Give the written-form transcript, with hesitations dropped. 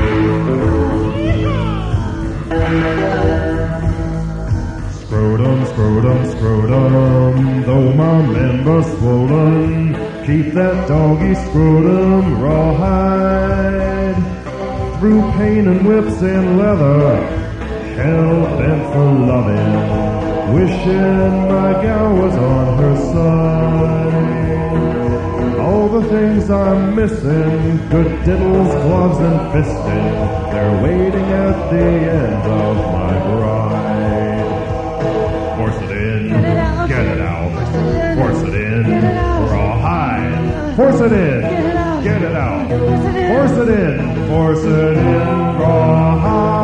Scrotum, scrotum, scrotum, though my member's swollen, keep that doggy scrotum rawhide. Through pain and whips and leather, hell bent for loving, wishing my gal was on her side. All the things I'm missing, good diddles, gloves, and fisting, they're waiting at the end of my bride. Force it in, get it out, force it in, rawhide. Force it in, get it out, force it in, rawhide.